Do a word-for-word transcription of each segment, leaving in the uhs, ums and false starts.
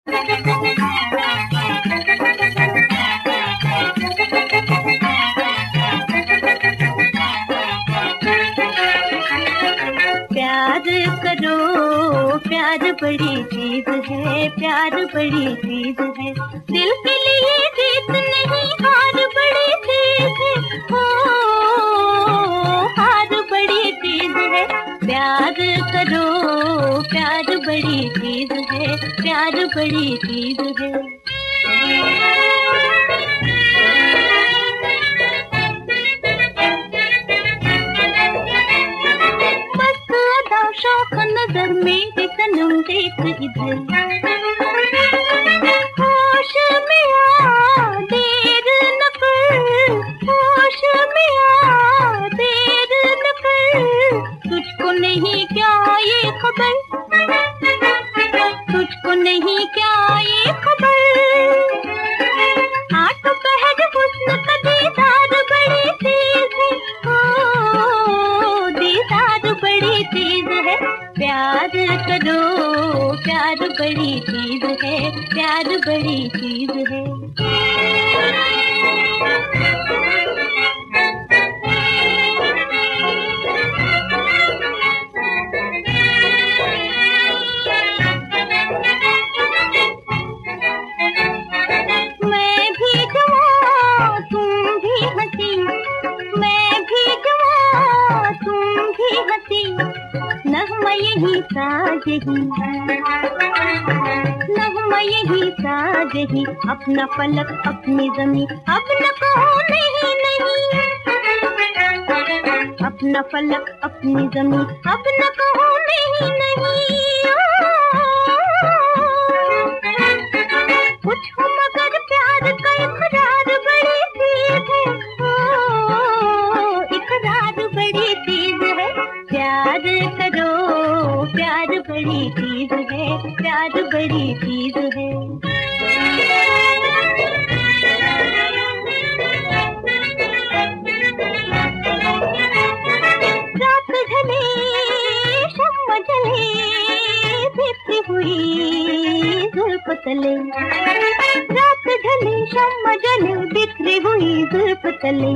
प्यार करो, प्यार बड़ी चीज है, प्यार बड़ी चीज है। दिल के लिए जीत नहीं, हार बड़ी चीज है। ओ, हार बड़ी चीज है। प्यार करो, प्यार बड़ी चीज है, प्यार बड़ी चीज है। शौक नजर मेरे सनम देख इधर, होश में आ देर न कर, होश में आ देर न कर। तुझको नहीं क्या ये खबर, तुझको नहीं क्या ये खबर। आठ पहर हुस्न का दीदार बड़ी चीज है। ओ, दीदार बड़ी चीज है। प्यार करो, प्यार बड़ी चीज है, प्यार बड़ी चीज है। मैं भी जवां तुम भी हंसी, मैं भी जवां तुम भी हंसी। नगमा यही साज ही, नगमा यही साज ही। अपना फलक अपनी ज़मीं, अपना कहो नहीं नहीं। अपना फलक अपनी ज़मीं, अपना कहो नहीं नहीं। कुछ हो मगर प्यार का इकरार बड़ी चीज है। ओ, इकरार बड़ी चीज है। प्यार करो, प्यार बड़ी चीज है, प्यार बड़ी चीज है। रात ढले शम्म जले, बिखरी हुई जुल्फ तले। रात ढले शम्म जले, बिखरी हुई जुल्फ तले।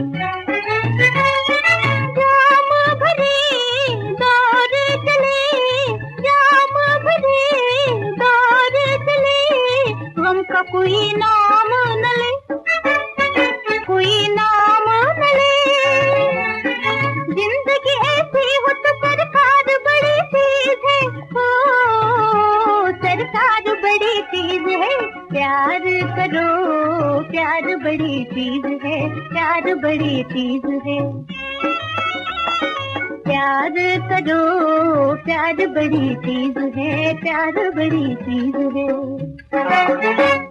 जाम भरे दौर चले, जाम भरे दौर चले। गम का कोई नाम न ले, कोई नाम न ले। जिंदगी ऐसी हो तो सरकार बड़ी चीज है। ओ, सरकार बड़ी चीज है। प्यार करो, प्यार बड़ी चीज है, प्यार बड़ी चीज है। प्यार करो, प्यार बड़ी चीज है, प्यार बड़ी चीज है।